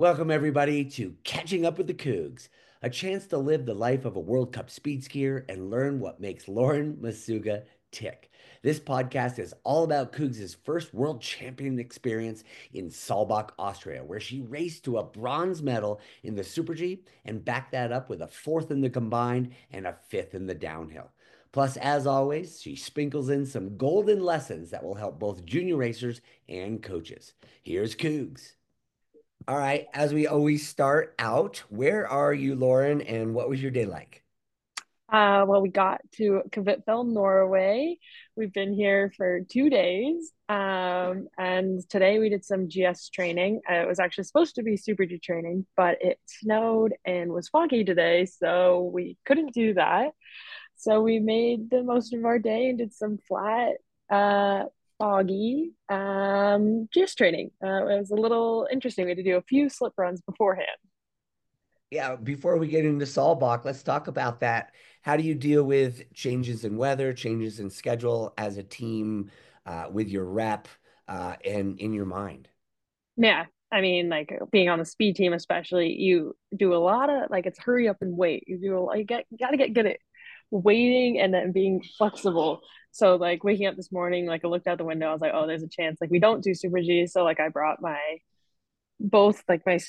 Welcome, everybody, to Catching Up with the Cougs, a chance to live the life of a World Cup speed skier and learn what makes Lauren Masuga tick. This podcast is all about Cougs' first world champion experience in Saalbach, Austria, where she raced to a bronze medal in the Super G and backed that up with a fourth in the combined and a fifth in the downhill. Plus, as always, she sprinkles in some golden lessons that will help both junior racers and coaches. Here's Cougs. All right, as we always start out, where are you, Lauren, and what was your day like? Well, we got to Kvitfjell, Norway. We've been here for 2 days. And today we did some GS training. It was actually supposed to be Super G training, but it snowed and was foggy today, so we couldn't do that. So we made the most of our day and did some flat, uh, foggy GS training. It was a little interesting. We had to do a few slip runs beforehand. Yeah, before we get into Saalbach, let's talk about that. How do you deal with changes in weather, changes in schedule as a team, with your rep, and in your mind? Yeah, I mean, like being on the speed team, especially, you do a lot of like it's hurry up and wait. You gotta get good at waiting and then being flexible. So like waking up this morning, like I looked out the window, I was like, oh, there's a chance. Like we don't do Super G, so like I brought my both like my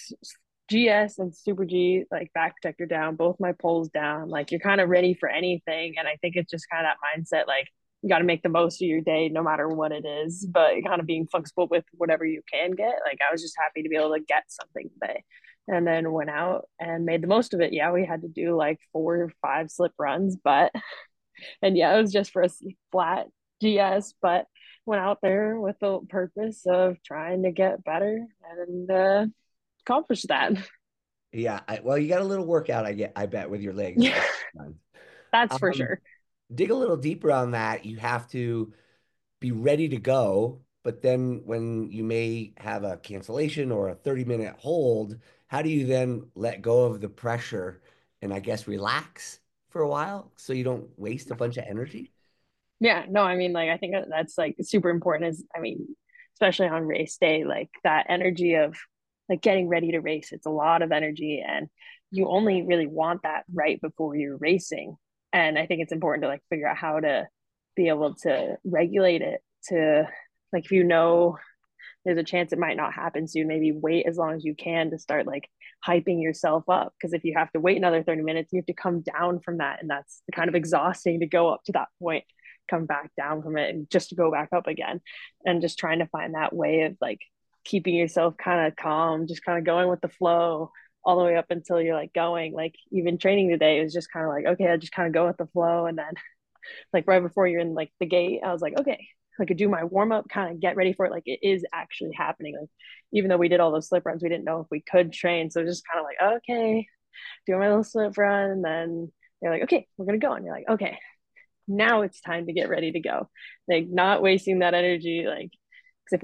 GS and Super G like back protector down, both my poles down. Like you're kind of ready for anything, and I think it's just kind of that mindset like you got to make the most of your day no matter what it is, but kind of being flexible with whatever you can get. Like I was just happy to be able to get something today. And then went out and made the most of it. Yeah, we had to do like 4 or 5 slip runs, but and yeah, it was just for a flat GS, but went out there with the purpose of trying to get better and accomplish that. Yeah, well, you got a little workout, I bet, with your legs Yeah, at the time. that's for Um, sure. dig a little deeper on that. You have to be ready to go, but then when you may have a cancellation or a 30-minute hold, how do you then let go of the pressure and I guess relax for a while so you don't waste a bunch of energy? Yeah, no, I mean, like, I think that's like super important is, I mean, especially on race day, like that energy of like getting ready to race. It's a lot of energy, and you only really want that right before you're racing. And I think it's important to like figure out how to be able to regulate it to like, if you know there's a chance it might not happen soon, maybe wait as long as you can to start like hyping yourself up. Because if you have to wait another 30 minutes, you have to come down from that. And that's kind of exhausting to go up to that point, come back down from it, and just to go back up again. And just trying to find that way of like keeping yourself kind of calm, just kind of going with the flow all the way up until you're like going. Like even training today was just kind of like, okay, I just kind of go with the flow. And then like right before you're in like the gate, I was like, okay, I could do my warm up, kind of get ready for it. Like it is actually happening. Like even though we did all those slip runs, we didn't know if we could train. So just kind of like, okay, do my little slip run. And then they're like, okay, we're gonna go. And you're like, okay, now it's time to get ready to go. Like not wasting that energy. Like, because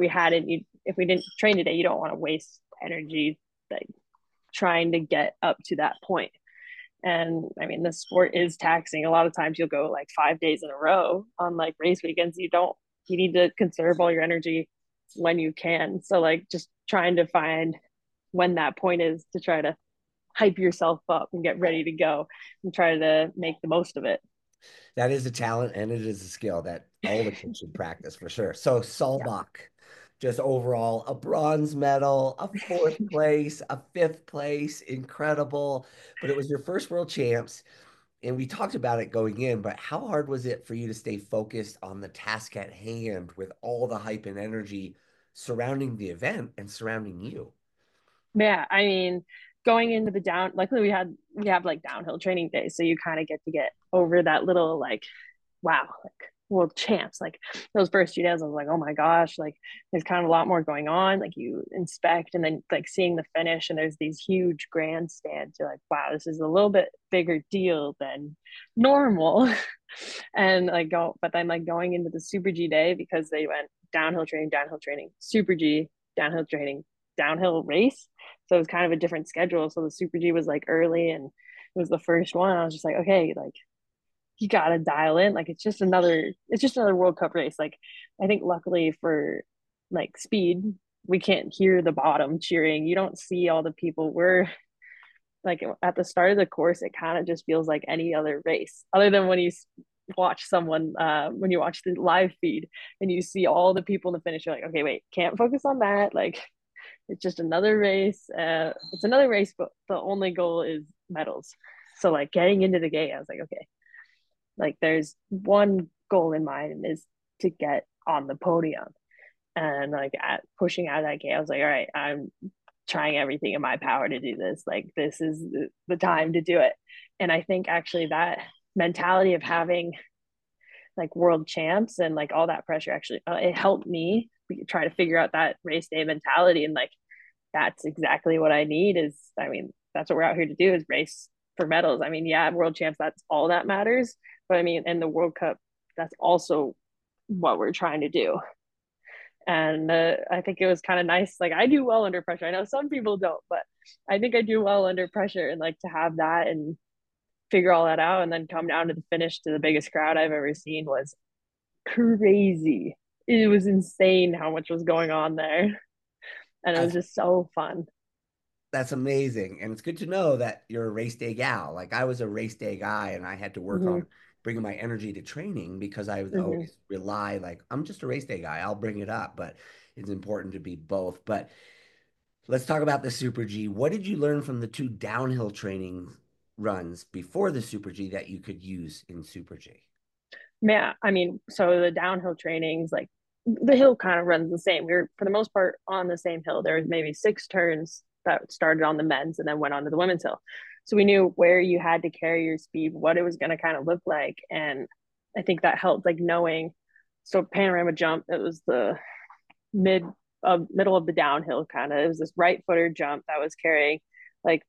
if we didn't train today, you don't want to waste energy like trying to get up to that point. And I mean, the sport is taxing. A lot of times you'll go like 5 days in a row on like race weekends. You need to conserve all your energy when you can. So, like, just trying to find when that point is to try to hype yourself up and get ready to go and try to make the most of it. That is a talent and it is a skill that all the kids should practice for sure. So Yeah. Solbach, just overall, a bronze medal, a fourth place, a fifth place, incredible. But it was your first world champs, and we talked about it going in, but how hard was it for you to stay focused on the task at hand with all the hype and energy surrounding the event and surrounding you? Yeah. I mean, going into the down, luckily we have like downhill training days. So you kind of get over that little like wow, like world champs. Like those first 2 days, I was like, oh my gosh, like there's kind of a lot more going on. Like you inspect and then like seeing the finish, and there's these huge grandstands. You're like, wow, this is a little bit bigger deal than normal. And like go, but then like going into the Super G day because they went downhill training, Super G, downhill training, downhill race. So it was kind of a different schedule. So the Super G was like early and it was the first one. I was just like, okay, like you gotta dial in. Like it's just another World Cup race. Like I think luckily for like speed, we can't hear the bottom cheering. You don't see all the people. We're like at the start of the course, it kind of just feels like any other race, other than when you watch someone, when you watch the live feed and you see all the people in the finish. You're like, okay, wait, can't focus on that. Like it's just another race. It's another race, but the only goal is medals. So like getting into the gate, I was like, okay, like there's one goal in mind is to get on the podium. And like at pushing out of that gate, I was like, all right, I'm trying everything in my power to do this. Like this is the time to do it. And I think actually that mentality of having like world champs and like all that pressure actually it helped me try to figure out that race day mentality. And like that's exactly what I need is, I mean, that's what we're out here to do is race for medals. I mean, yeah, world champs, that's all that matters. But I mean, in the World Cup, that's also what we're trying to do. And I think it was kind of nice. Like I do well under pressure. I know some people don't, but I think I do well under pressure. And like to have that and figure all that out and then come down to the finish to the biggest crowd I've ever seen was crazy. It was insane how much was going on there. And it was That's just so fun. that's amazing. And it's good to know that you're a race day gal. Like I was a race day guy and I had to work Mm-hmm. on bringing my energy to training because I would Mm-hmm. always rely like I'm just a race day guy. I'll bring it up, but it's important to be both. But let's talk about the Super G. What did you learn from the two downhill training runs before the Super G that you could use in Super G? Yeah, I mean, so the downhill trainings, like the hill kind of runs the same. We were for the most part on the same hill. There was maybe six turns that started on the men's and then went on to the women's hill. So we knew where you had to carry your speed, what it was going to kind of look like. And I think that helped like knowing. So panorama jump, it was the mid middle of the downhill kind of. It was this right footer jump that was carrying like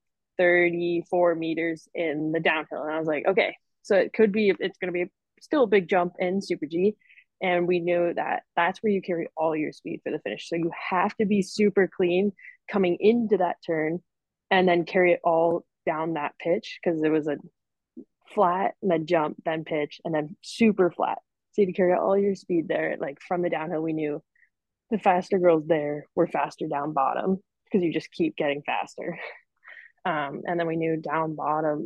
34 meters in the downhill. And I was like, okay, so it could be, it's going to be still a big jump in Super G. And we knew that that's where you carry all your speed for the finish. So you have to be super clean coming into that turn and then carry it all down that pitch because it was a flat and then jump, then pitch, and then super flat. So you had to carry all your speed there. Like from the downhill, we knew the faster girls there were faster down bottom because you just keep getting faster. And then we knew down bottom,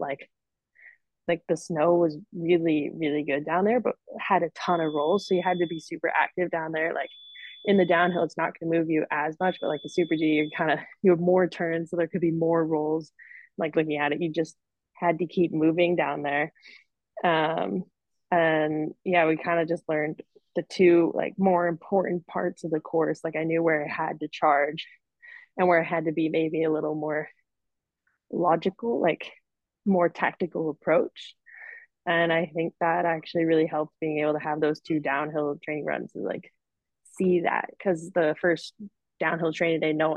like the snow was really, really good down there, but had a ton of rolls. So you had to be super active down there. Like in the downhill, it's not going to move you as much, but like the Super G, you kind of you have more turns, so there could be more rolls. Like looking at it, you just had to keep moving down there. Um, and yeah, we kind of just learned the two like more important parts of the course. Like I knew where I had to charge and where I had to be maybe a little more logical, like more tactical approach. And I think that actually really helped being able to have those two downhill training runs and like see that because the first downhill training day, no,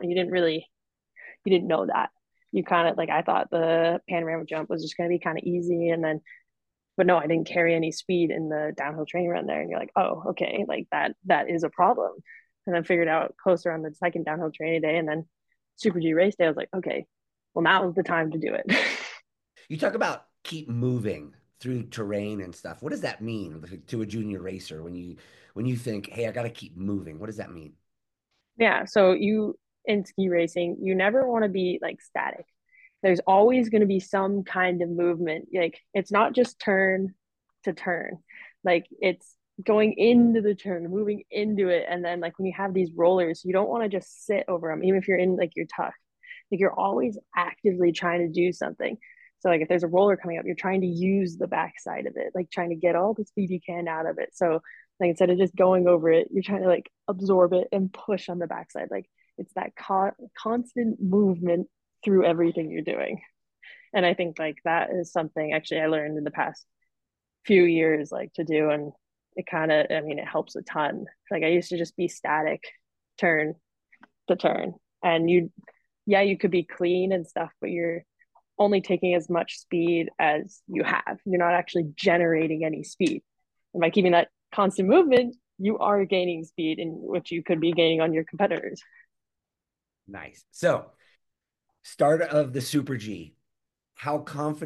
you didn't know that. You kind of like I thought the panorama jump was just going to be kind of easy, and then but no, I didn't carry any speed in the downhill training run there. And you're like, oh, okay, like that is a problem. And then figured out closer on the second downhill training day and then Super G race day, I was like, okay, well now is the time to do it. You talk about keep moving through terrain and stuff. What does that mean to a junior racer when you think, "Hey, I got to keep moving." What does that mean? Yeah. So you in ski racing, you never want to be like static. There's always going to be some kind of movement. Like it's not just turn to turn. Like it's going into the turn, moving into it. And then like when you have these rollers, you don't want to just sit over them, even if you're in like your tuck. Like you're always actively trying to do something. So like if there's a roller coming up, you're trying to use the backside of it, like trying to get all the speed you can out of it. So like instead of just going over it, you're trying to like absorb it and push on the backside. Like it's that constant movement through everything you're doing. And I think like that is something actually I learned in the past few years like to do. And it kind of, I mean, it helps a ton. Like I used to just be static, turn to turn. And yeah, you could be clean and stuff, but you're only taking as much speed as you have. You're not actually generating any speed. And by keeping that constant movement, you are gaining speed in which you could be gaining on your competitors. Nice. So, start of the Super G. How confident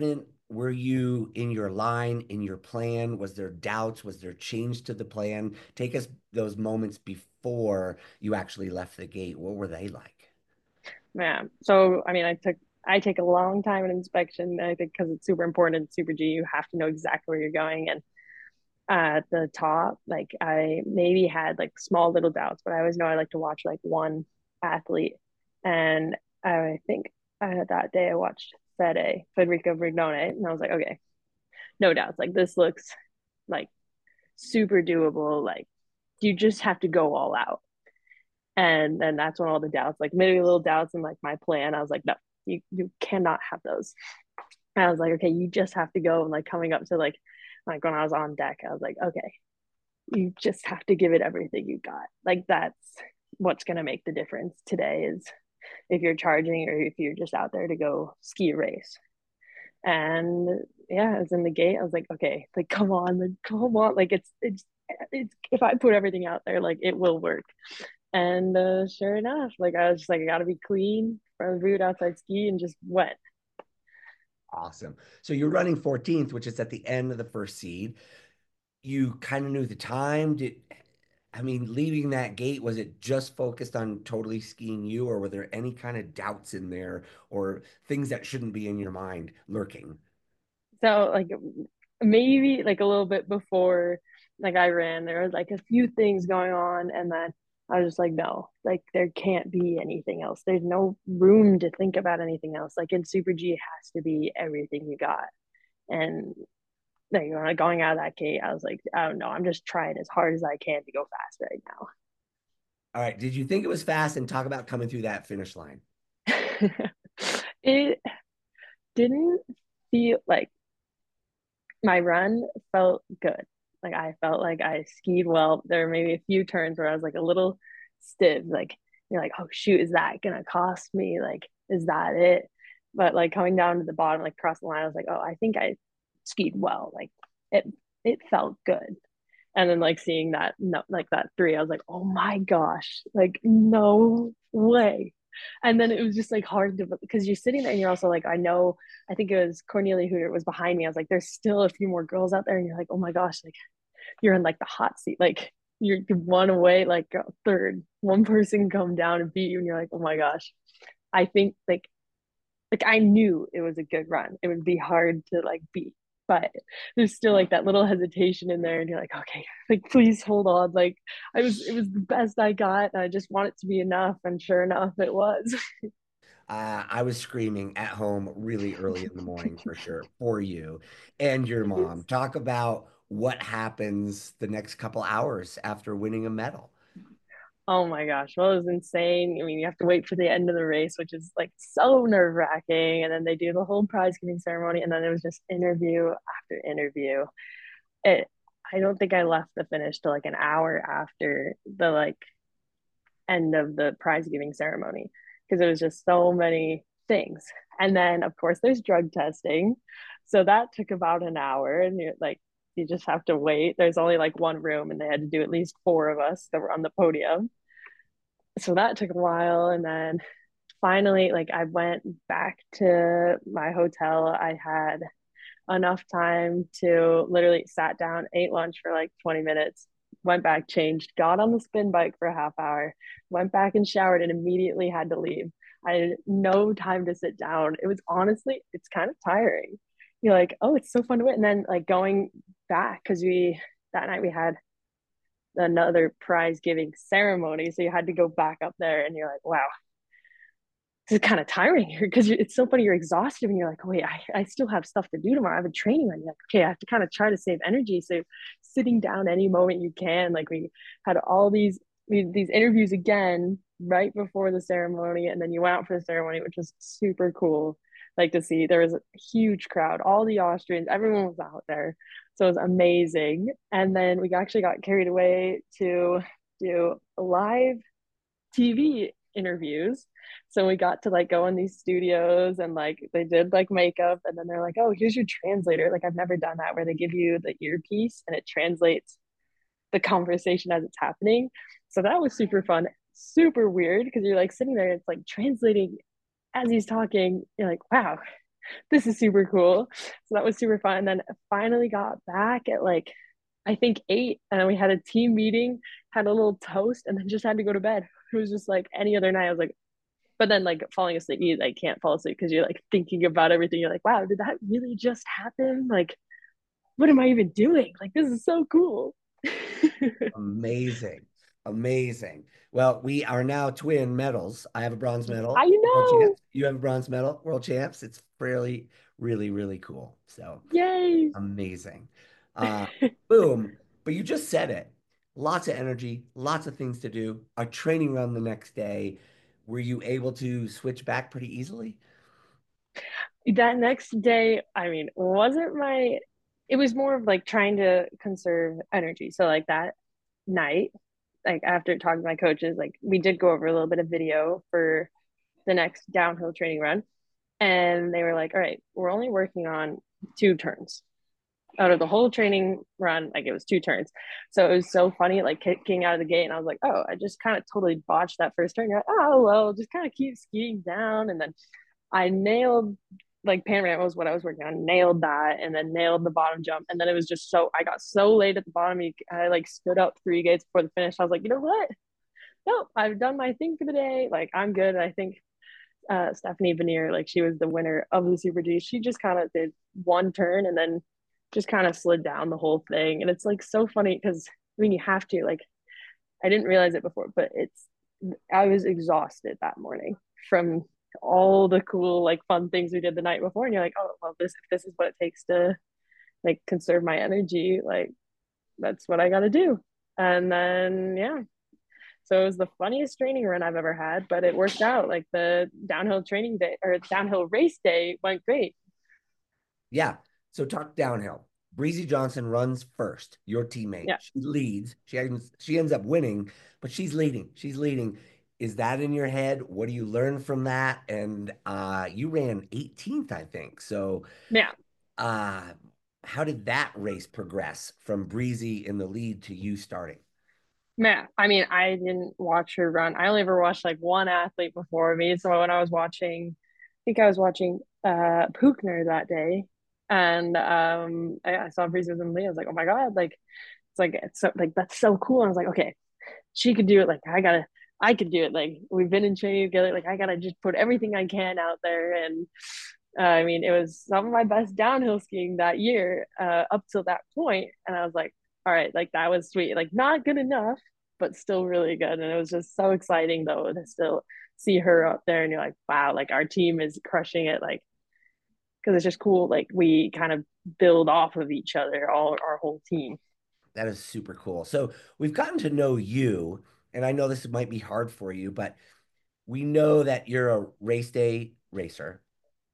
Were you in your line, in your plan? Was there doubts? Was there change to the plan? Take us those moments before you actually left the gate. What were they like? Yeah. So, I mean, I take a long time in inspection. I think because it's super important in Super G, you have to know exactly where you're going. And at the top, like I maybe had like small little doubts, but I always know I like to watch like one athlete. And I think that day I watched Federico Brignone, and I was like, okay, no doubts. Like this looks like super doable. Like you just have to go all out. And then that's when all the doubts, like maybe little doubts in like my plan, I was like, no, you cannot have those. And I was like, okay, you just have to go. And like coming up to like when I was on deck, I was like, okay, you just have to give it everything you got. Like that's what's gonna make the difference today is if you're charging or if you're just out there to go ski a race. And yeah, I was in the gate. I was like, okay, like come on, like it's if I put everything out there, like it will work. And sure enough, like I was just like, I gotta be clean, front of the boot, outside ski, and just wet. Awesome. So you're running 14th, which is at the end of the first seed. You kind of knew the time. I mean, leaving that gate, was it just focused on totally skiing you, or were there any kind of doubts in there or things that shouldn't be in your mind lurking? So like maybe like a little bit before like I ran, there was like a few things going on, and then I was just like, no, like there can't be anything else. There's no room to think about anything else. Like in Super G, it has to be everything you got. And like when I going out of that gate, I was like, I don't know, I'm just trying as hard as I can to go fast right All right. Did you think it was fast? And talk about coming through that finish line. now. It didn't feel like my run felt good. Like I felt like I skied well. There were maybe a few turns where I was like a little stiff. Like you're like, oh shoot, is that gonna cost me? Like, is that it? But like coming down to the bottom, like across the line, I was like, oh, I think I skied well. Like it it felt good. And then like seeing that no like that three, I was like, oh my gosh, like no way. And then it was just like hard to because you're sitting there and you're also like, I know, I think it was Cornelia who was behind me. I was like, there's still a few more girls out there, and you're like, oh my gosh, like you're in like the hot seat, like you're one away, like third, one person come down and beat you, and you're like, oh my gosh. I think like I knew it was a good run. It would be hard to like beat, but there's still like that little hesitation in there, and you're like, okay, like please hold on. Like it was the best I got, and I just want it to be enough. And sure enough, it was. I was screaming at home really early in the morning for sure for you and your mom. Talk about what happens the next couple hours after winning a medal. Oh my gosh, well, it was insane. I mean, you have to wait for the end of the race, which is like so nerve wracking. And then they do the whole prize giving ceremony, and then it was just interview after interview. It, I don't think I left the finish till like an hour after the like end of the prize giving ceremony because it was just so many things. And then, of course, there's drug testing. So that took about an hour, and you're like, you just have to wait. There's only like one room, and they had to do at least four of us that were on the podium. So that took a while. And then finally, like, I went back to my hotel. I had enough time to literally sat down, ate lunch for like 20 minutes, went back, changed, got on the spin bike for a half hour, went back and showered, and immediately had to leave. I had no time to sit down. It was honestly, it's kind of tiring. You're like, oh, it's so fun to win. And then like going back, because that night we had another prize giving ceremony. So you had to go back up there, and you're like, wow, this is kind of tiring here because it's so funny. You're exhausted and you're like, oh, wait, I still have stuff to do tomorrow. I have a training run. You're like, okay, I have to kind of try to save energy. So sitting down any moment you can. Like we had all these interviews again right before the ceremony, and then you went out for the ceremony, which was super cool. Like to see there was a huge crowd, all the Austrians, everyone was out there. So it was amazing. And then we actually got carried away to do live TV interviews. So we got to like go in these studios, and like they did like makeup, and then they're like, oh, here's your translator. Like I've never done that where they give you the earpiece and it translates the conversation as it's happening. So that was super fun, super weird because you're like sitting there and it's like translating as he's talking. You're like, wow. this is super cool. So that was super fun. And then finally got back at like I think 8, and then we had a team meeting, had a little toast, and then just had to go to bed. It was just like any other night. I was like, but then like falling asleep, you like can't fall asleep because you're like thinking about everything. You're like, wow, did that really just happen? Like, what am I even doing? Like, this is so cool. Amazing. Amazing. Well, we are now twin medals. I have a bronze medal, I world know. champs. You have a bronze medal, world champs. It's fairly, really, really cool. So Yay. amazing. Uh, Boom. But you just said it. Lots of energy, lots of things to do. A training run the next day. Were you able to switch back pretty easily? That next day, I mean, wasn't my, it was more of like trying to conserve energy. So, like that night, like after talking to my coaches, like we did go over a little bit of video for the next downhill training run. And they were like, all right, we're only working on 2 turns out of the whole training run. Like it was 2 turns. So it was so funny, like kicking out of the gate. And I was like, oh, I just kind of totally botched that first turn. You're like, oh, well, just kind of keep skiing down. And then I nailed like panorama was what I was working on, nailed that, and then nailed the bottom jump. And then it was just so I got so late at the bottom. I like stood up 3 gates before the finish. I was like, you know what? No, I've done my thing for the day. Like I'm good. I think Stephanie Vanier, like she was the winner of the Super G. She just kind of did 1 turn and then just kind of slid down the whole thing. And it's like so funny because I mean you have to like I didn't realize it before, but it's I was exhausted that morning from all the cool like fun things we did the night before. And you're like, oh well, this is what it takes to like conserve my energy, like that's what I got to do. And then yeah, so it was the funniest training run I've ever had, but it worked out. Like the downhill training day or downhill race day went great. Yeah. So talk downhill. Breezy Johnson runs first, your teammate. Yeah. She leads. She ends up winning, but she's leading. She's leading. Is that in your head? What do you learn from that? And you ran 18th, I think. So Yeah. uh how did that race progress from Breezy in the lead to you starting? Yeah. I mean, I didn't watch her run. I only ever watched like one athlete before me. So when I was watching, I think I was watching Pukner that day. And I saw Breeze was in the lead. I was like, oh my God, like it's so like that's so cool. And I was like, okay, she could do it. Like I could do it. Like we've been in training together. Like I gotta just put everything I can out there. And I mean, it was some of my best downhill skiing that year up till that point. And I was like, all right, like that was sweet. Like not good enough, but still really good. And it was just so exciting though to still see her up there. And you're like, wow, like our team is crushing it. Like because it's just cool. Like we kind of build off of each other, all our whole team. That is super cool. So we've gotten to know you, and I know this might be hard for you, but we know that you're a race day racer.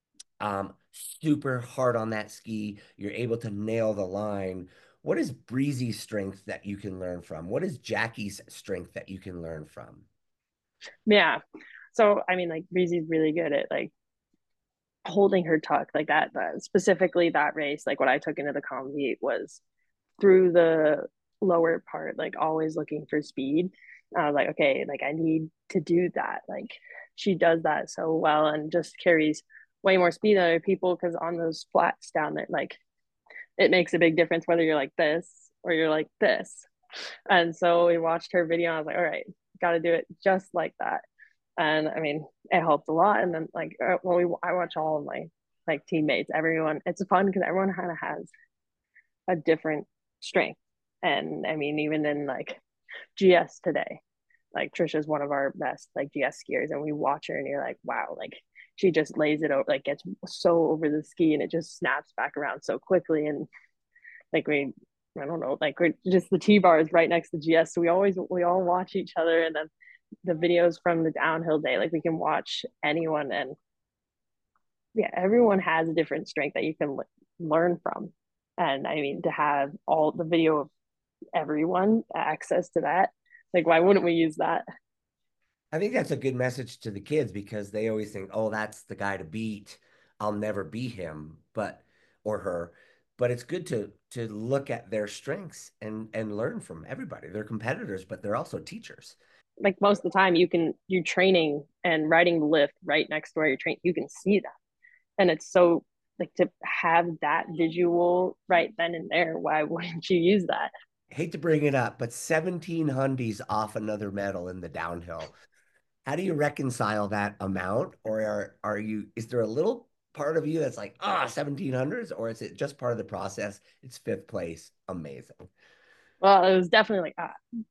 Super hard on that ski. You're able to nail the line. What is Breezy's strength that you can learn from? What is Jackie's strength that you can learn from? Yeah. So I mean, like Breezy's really good at like holding her tuck like that. Specifically that race, like what I took into the combi was through the lower part, like always looking for speed. I was like, okay, like I need to do that. Like she does that so well and just carries way more speed than other people because on those flats down there, like it makes a big difference whether you're like this or you're like this. And so we watched her video and I was like, all right, got to do it just like that. And I mean, it helped a lot. And then like when I watch all of my like teammates, everyone, it's fun because everyone kind of has a different strength. And I mean, even in like GS today, like Trisha's one of our best like GS skiers, and we watch her and you're like, wow, like she just lays it over, like gets so over the ski and it just snaps back around so quickly. And like I don't know, like we're just the T bar is right next to GS, so we all watch each other, and then the videos from the downhill day, like we can watch anyone, and yeah, everyone has a different strength that you can learn from. And I mean, to have all the video of everyone access to that, like, why wouldn't we use that? I think that's a good message to the kids because they always think, oh, that's the guy to beat. I'll never be him, but or her. But it's good to look at their strengths and learn from everybody. They're competitors, but they're also teachers. Like, most of the time, you training and riding the lift right next to where you're training, you can see that. And it's so like to have that visual right then and there, why wouldn't you use that? Hate to bring it up, but 17 hundies off another medal in the downhill. How do you reconcile that amount? Or are you, is there a little part of you that's like, 1700s, or is it just part of the process? It's fifth place. Amazing. Well, it was definitely like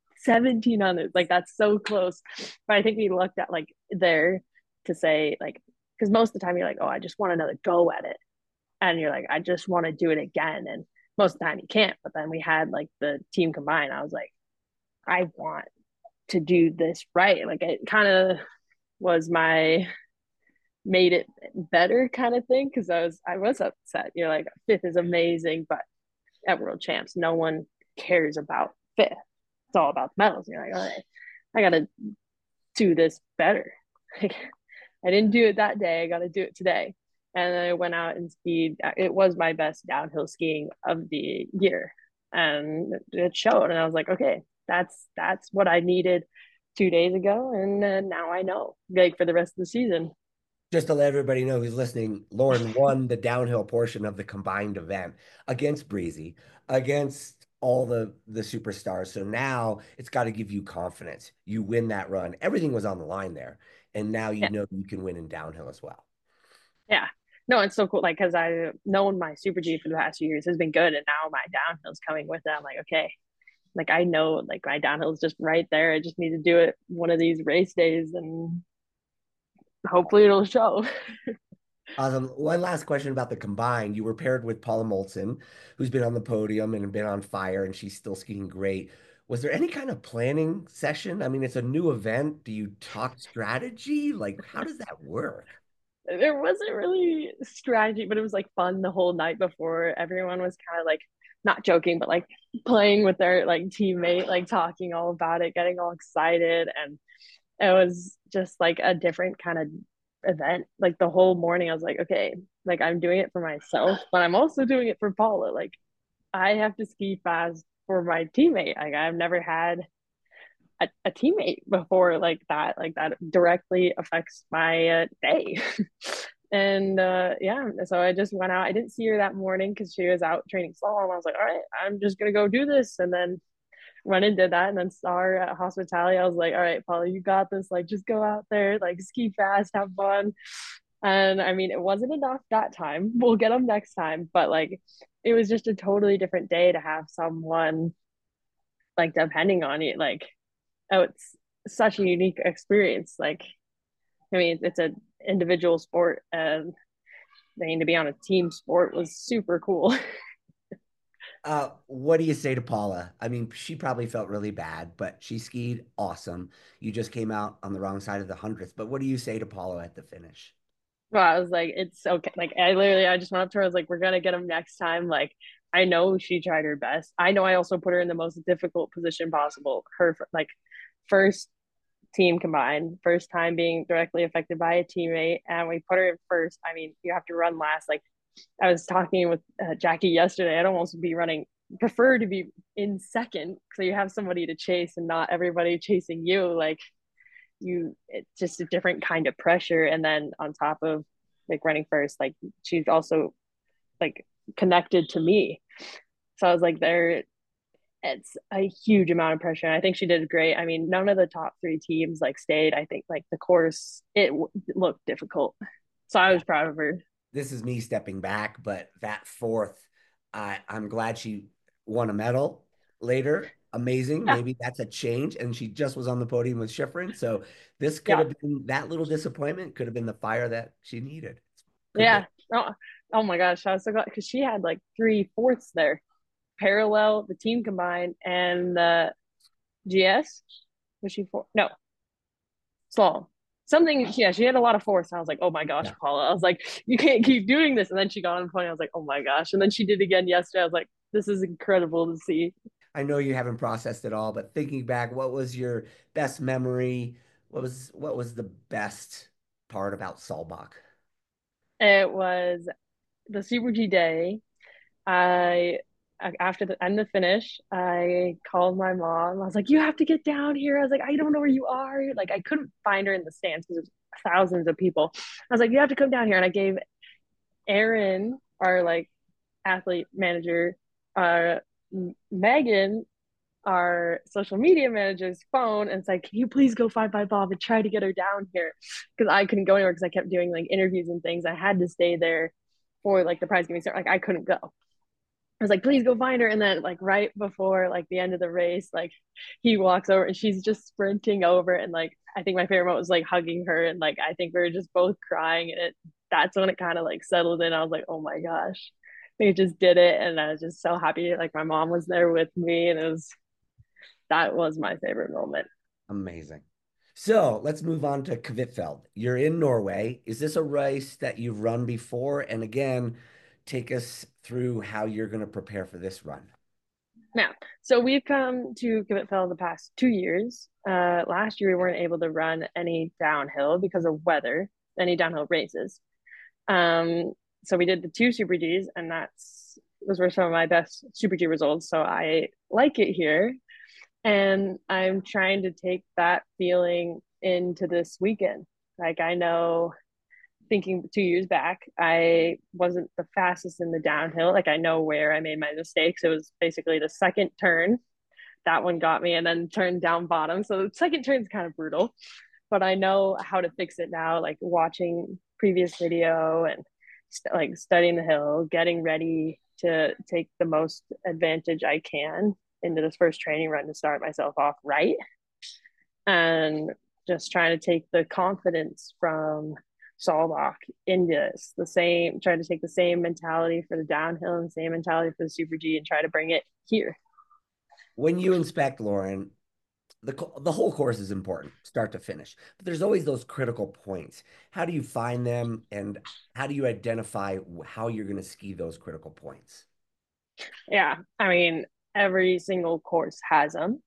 17 on it. Like that's so close. But I think we looked at like there to say like because most of the time you're like, oh, I just want another go at it. And you're like, I just want to do it again. And most of the time you can't. But then we had like the team combined. I was like, I want to do this right. Like it kind of was my made it better kind of thing because I was upset. You're like fifth is amazing, but at World Champs, no one cares about fifth. It's all about the medals. And you're like, all right, I gotta do this better. Like, I didn't do it that day. I got to do it today. And then I went out and skied. It was my best downhill skiing of the year, and it showed. And I was like, okay, that's what I needed 2 days ago, and now I know, like for the rest of the season. Just to let everybody know who's listening, Lauren won the downhill portion of the combined event against Breezy, against all the superstars. So now it's got to give you confidence. You win that run. Everything was on the line there. And now you Yeah, know you can win in downhill as well. yeah. No, it's so cool. Like, because I've known my Super G for the past few years has been good, and now my downhill's coming with it. I'm like, okay, like I know, like my downhill's just right there. I just need to do it one of these race days, and hopefully it'll show. Awesome. One last question about the combined. You were paired with Paula Molson, who's been on the podium and been on fire, and she's still skiing great. Was there any kind of planning session? I mean, it's a new event. Do you talk strategy? Like, how does that work? There wasn't really strategy, but it was like fun the whole night before. Everyone was kind of like not joking, but like playing with their like teammate, like talking all about it, getting all excited. And it was just like a different kind of event. Like the whole morning, I was like, okay, like I'm doing it for myself, but I'm also doing it for Paula. Like I have to ski fast for my teammate. Like I've never had a teammate before like that directly affects my day. And yeah, so I just went out. I didn't see her that morning because she was out training slalom. I was like, all right, I'm just gonna go do this. And then went and did that, and then saw her at hospitality. I was like, all right, Paula, you got this. Like, just go out there, like ski fast, have fun. And I mean, it wasn't enough that time. We'll get them next time. But like, it was just a totally different day to have someone like depending on you. Like, oh, it's such a unique experience. Like, I mean, it's an individual sport, and I mean, to be on a team sport was super cool. What do you say to Paula? I mean, she probably felt really bad, but she skied awesome. You just came out on the wrong side of the hundredth. But what do you say to Paula at the finish? Well, I was like, it's okay. Like, I just went up to her. I was like, we're gonna get him next time. Like, I know she tried her best. I know I also put her in the most difficult position possible. Her like first team combined, first time being directly affected by a teammate, and we put her in first. I mean, you have to run last. Like, I was talking with Jackie yesterday. I'd almost be running, prefer to be in second, so you have somebody to chase and not everybody chasing you. Like, it's just a different kind of pressure. And then on top of like running first, like she's also like connected to me. So I was like, there, it's a huge amount of pressure. And I think she did great. I mean, none of the top three teams like stayed. I think like the course, it looked difficult. So I Yeah, was proud of her. this is me stepping back, but that fourth, I'm glad she won a medal later. Amazing. Yeah. Maybe that's a change. And she just was on the podium with Schifrin. So this could Yeah. have been that little disappointment, could have been the fire that she needed. Good day. Yeah. Oh, oh my gosh. I was so glad because she had like three fourths there, parallel, the team combined, and the GS. Was she four? No, slalom. Something, yeah, she had a lot of force. And I was like, oh my gosh, Yeah. Paula. I was like, you can't keep doing this. And then she got on point. I was like, oh my gosh. And then she did again yesterday. I was like, this is incredible to see. I know you haven't processed it all, but thinking back, what was your best memory? What was the best part about Solbach? It was the Super G day. I after the end of the finish, I called my mom. I was like, "You have to get down here." I was like, "I don't know where you are." Like, I couldn't find her in the stands because there's thousands of people. I was like, "You have to come down here." And I gave Aaron, our like athlete manager, uh, Megan, our social media manager's phone, and it's like, can you please go find my Bob and try to get her down here? Because I couldn't go anywhere because I kept doing like interviews and things. I had to stay there for like the prize giving start. Like I couldn't go. I was like, please go find her. And then like right before like the end of the race, like he walks over and she's just sprinting over. And like I think my favorite moment was like hugging her. And like I think we were just both crying. And that's when it kind of like settled in. I was like, oh my gosh. We just did it. And I was just so happy. Like my mom was there with me. And that was my favorite moment. Amazing. So let's move on to Kvitfjell. You're in Norway. Is this a race that you've run before? And again, take us through how you're going to prepare for this run. Now, so we've come to Kvitfjell the past 2 years. Last year we weren't able to run any downhill because of weather, any downhill races. Um, so we did the two Super Gs, and those were some of my best Super G results. So I like it here, and I'm trying to take that feeling into this weekend. Like I know, thinking 2 years back, I wasn't the fastest in the downhill. Like I know where I made my mistakes. It was basically the second turn. That one got me, and then turned down bottom. So the second turn is kind of brutal, but I know how to fix it now. Like watching previous video and like studying the hill, getting ready to take the most advantage I can into this first training run to start myself off right, and just trying to take the confidence from Solbach into this. The same, trying to take the same mentality for the downhill and the same mentality for the Super G and try to bring it here. When you inspect Lauren, the whole course is important, start to finish. But there's always those critical points. How do you find them, and how do you identify how you're going to ski those critical points? Yeah, I mean, every single course has them.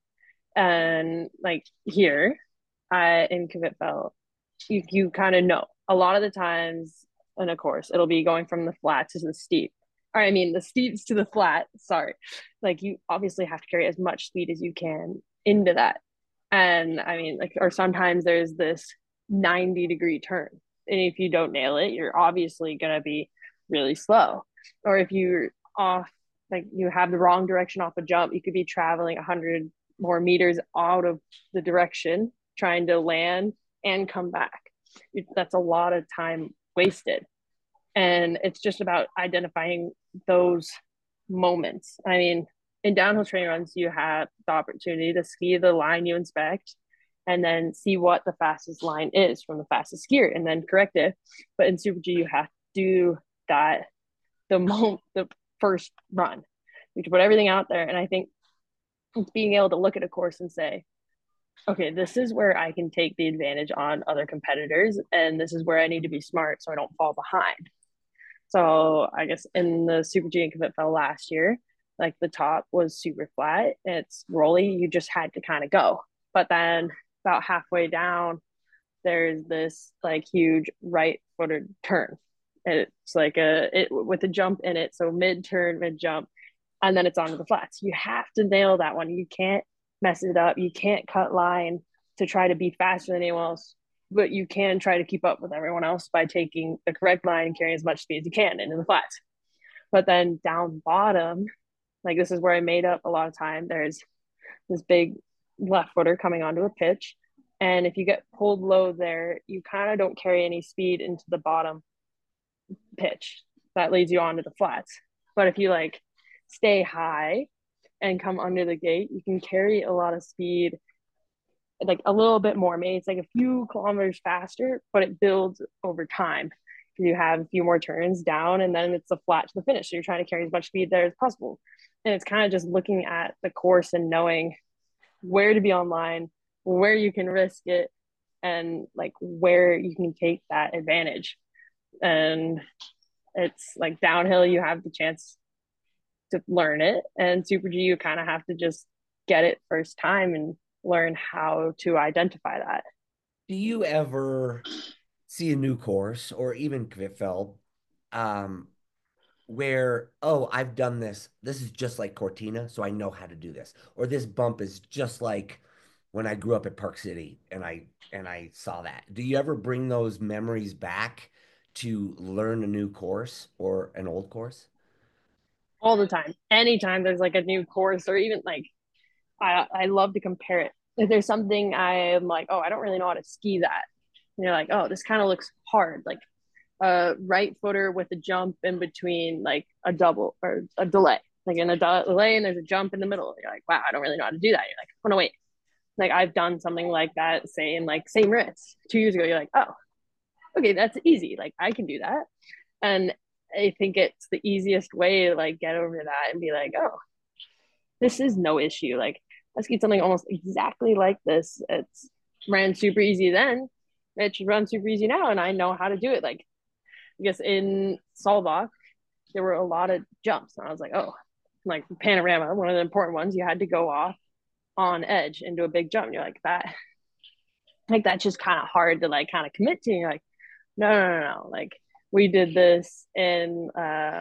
And like here in Kvitfjell, you kind of know a lot of the times in a course, it'll be going from the flat to the steep. Or I mean, the steeps to the flat. Sorry, like you obviously have to carry as much speed as you can into that. And I mean, like, or sometimes there's this 90-degree turn, and if you don't nail it, you're obviously gonna be really slow. Or if you're off, like you have the wrong direction off a jump, you could be traveling 100 more meters out of the direction trying to land and come back. That's a lot of time wasted. And it's just about identifying those moments. I mean, in downhill training runs, you have the opportunity to ski the line you inspect and then see what the fastest line is from the fastest skier and then correct it. But in Super G, you have to do that the first run. You can put everything out there. And I think being able to look at a course and say, okay, this is where I can take the advantage on other competitors, and this is where I need to be smart so I don't fall behind. So I guess in the Super G and Kvitfjell last year, like the top was super flat. It's rolly. You just had to kind of go. But then about halfway down, there's this like huge right footed turn. It's like it with a jump in it. So mid turn, mid jump, and then it's onto the flats. You have to nail that one. You can't mess it up. You can't cut line to try to be faster than anyone else, but you can try to keep up with everyone else by taking the correct line and carrying as much speed as you can into the flats. But then down bottom, like this is where I made up a lot of time. There's this big left footer coming onto a pitch. And if you get pulled low there, you kind of don't carry any speed into the bottom pitch. That leads you onto the flats. But if you like stay high and come under the gate, you can carry a lot of speed, like a little bit more. Maybe it's like a few kilometers faster, but it builds over time. You have a few more turns down, and then it's a flat to the finish. So you're trying to carry as much speed there as possible. And it's kind of just looking at the course and knowing where to be online, where you can risk it, and like where you can take that advantage. And it's like downhill, you have the chance to learn it, and Super G, you kind of have to just get it first time and learn how to identify that. Do you ever see a new course or even Kvitfjell um, where, oh, I've done this. This is just like Cortina, so I know how to do this. Or this bump is just like when I grew up at Park City and I saw that. Do you ever bring those memories back to learn a new course or an old course? all the time. Anytime there's like a new course, or even like I love to compare it. If there's something I'm like, oh, I don't really know how to ski that. And you're like, oh, this kind of looks hard. Like a right footer with a jump in between, like a double or a delay. Like in a delay and there's a jump in the middle. You're like, wow, I don't really know how to do that. You're like, oh no, wait. Like I've done something like that, say in like St. Moritz 2 years ago. You're like, oh, okay, that's easy. Like I can do that. And I think it's the easiest way to like get over that and be like, oh, this is no issue. Like I skied something almost exactly like this. It's ran super easy then. It should run super easy now, and I know how to do it. Like I guess in Solbach, there were a lot of jumps, and I was like, oh, like panorama, one of the important ones, you had to go off on edge into a big jump. And you're like that, like that's just kind of hard to like kind of commit to. And you're like, no, no, no, no. Like we did this in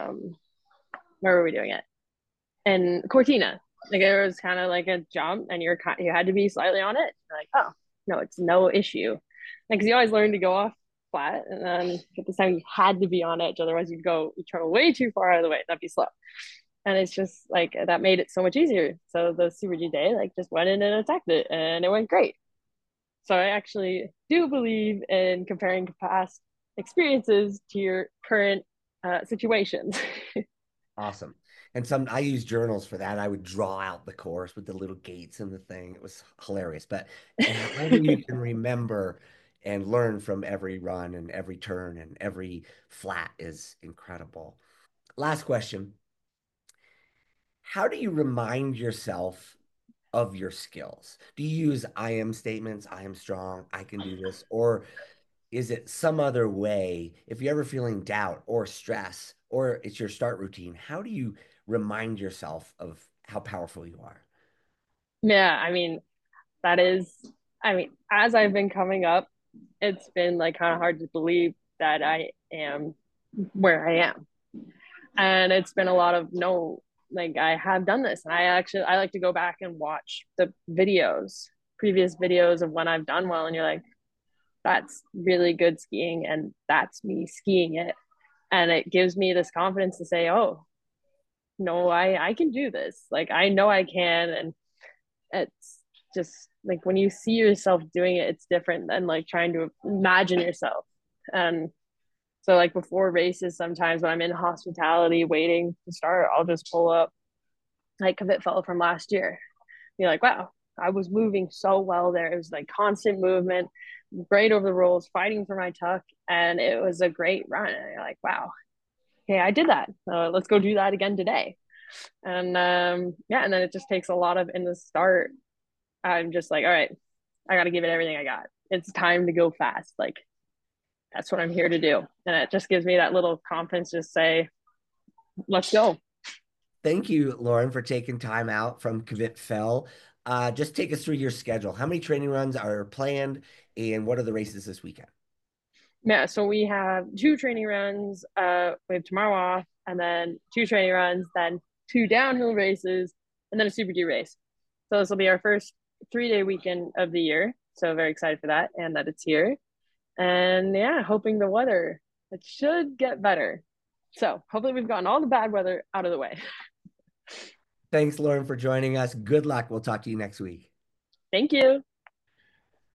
where were we doing it? In Cortina. Like it was kind of like a jump, and you had to be slightly on it. You're like, oh no, it's no issue. Like, 'cause you always learn to go off flat, and then at this time you had to be on edge, otherwise you travel way too far out of the way. That'd be slow. And it's just like that made it so much easier. So the Super G day, like just went in and attacked it, and it went great. So I actually do believe in comparing past experiences to your current situations. Awesome. And I use journals for that. I would draw out the course with the little gates and the thing. It was hilarious. But however you can remember and learn from every run and every turn and every flat is incredible. Last question. How do you remind yourself of your skills? Do you use I am statements? I am strong. I can do this. Or is it some other way? If you're ever feeling doubt or stress, or it's your start routine, how do you remind yourself of how powerful you are? Yeah, I mean, that is, I mean, as I've been coming up, it's been like kind of hard to believe that I am where I am. And it's been a lot of no, like I have done this. And I like to go back and watch the videos, previous videos of when I've done well. And you're like, that's really good skiing. And that's me skiing it. And it gives me this confidence to say, oh, no, I can do this. Like I know I can. And it's just like when you see yourself doing it, it's different than like trying to imagine yourself. And so like before races, sometimes when I'm in hospitality waiting to start, I'll just pull up like Kvitfjell from last year. You're like, wow, I was moving so well there. It was like constant movement, great over the rolls, fighting for my tuck, and it was a great run. And you're like, wow, okay, I did that. Let's go do that again today. And yeah, and then it just takes a lot of in the start. I'm just like, all right, I got to give it everything I got. It's time to go fast. Like that's what I'm here to do. And it just gives me that little confidence to say, let's go. Thank you, Lauren, for taking time out from Kvitfjell. Just take us through your schedule. How many training runs are planned, and what are the races this weekend? Yeah, so we have two training runs. We have tomorrow off, and then two training runs, then two downhill races, and then a Super G race. So this will be our first 3 day weekend of the year. So very excited for that and that it's here. And yeah, hoping the weather it should get better. So hopefully we've gotten all the bad weather out of the way. Thanks, Lauren, for joining us. Good luck. We'll talk to you next week. Thank you.